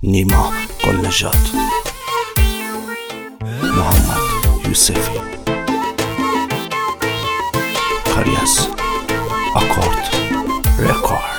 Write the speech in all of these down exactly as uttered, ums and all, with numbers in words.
نیما قلنژاد، محمد یوسفی، کاری از آکورد رکورد.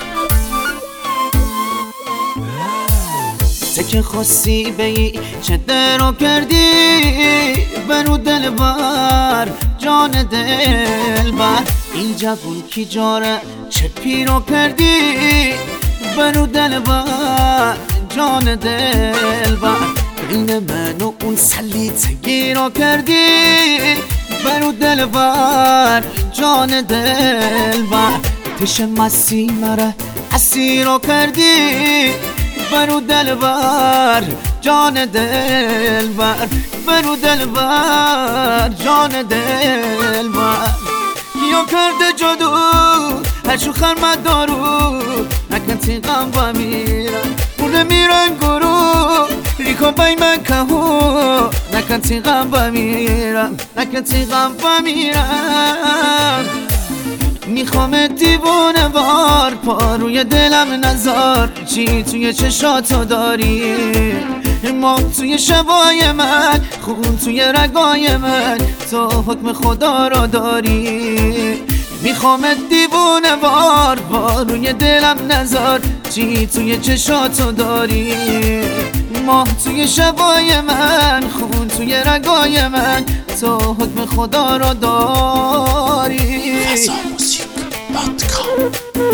چه خواستی بی چه درو کردی برو دلبر جان دلبر، این جوون کی جاره چه پیرو کردی برو دلبر جان دلبر، بین من و اون سلیت گیرو کردی برو دلبر جان دلبر، تش مسی مره اسیرو کردی برو دلبر جان دلبر، برو دلبر جان دلبر. کیو کرده جادو هر شو خرمت دارو نکن تیغم با میرم برده میرن گرو ریکو بای من کهو نکن تیغم با میرم نکن تیغم با میرم. میخوام دیوونه بار پا روی دلم نزار، چی توی چشاتو داری ما توی شبای من، خون توی رگای من، تو حکم خدا رو داری. میخوام دیوونه بار پا روی دلم نزار، چی توی چشاتو داری ما توی شبای من، خون توی رگای من، تو حکم خدا رو داری. فضا موزیک دات کام.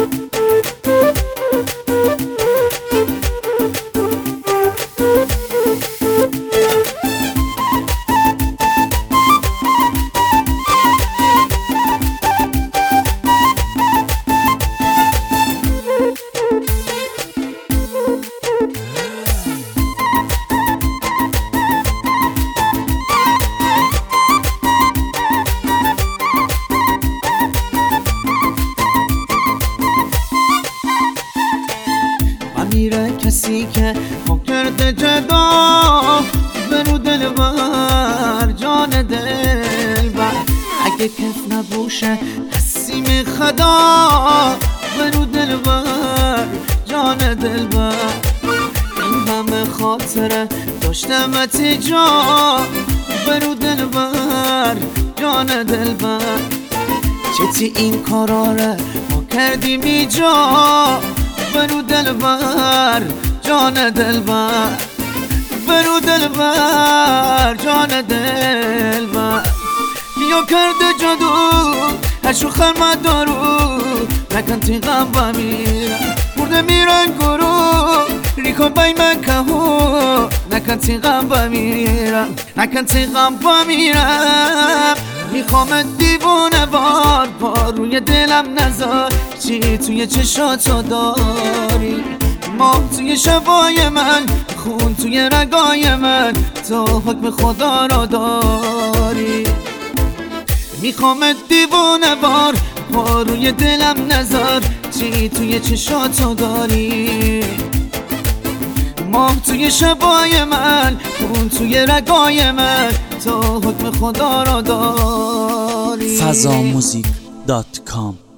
میره کسی که ما کرده جدا برو دلبر جان دلبر، اگه کف نبوشه حسیم خدا برو دلبر جان دلبر. این همه خاطره داشتمت جا برو دلبر جان دلبر، چتی این کاراره ما کردیم ایجا برو دلبر جان دلبر، برو دلبر جان دلبر. کیو کرده جادو هر شو خرمت دارو نکن تیغم با میرم برده میرن گرو ریکو بای من کهو نکن تیغم با میرم نکن تیغم با میرم. میخوام دیوونه بار پا روی دلم نزار، چی توی چشاتو داری ما توی شبای من، خون توی رگای من، تو حکم خدا رو داری. میخوام دیوونه بار پا روی دلم نزار، چی توی چشاتو داری ما توی شبای من، خون توی رگای من، تو حکم خدا رو داری. فضا موزیک دات کام.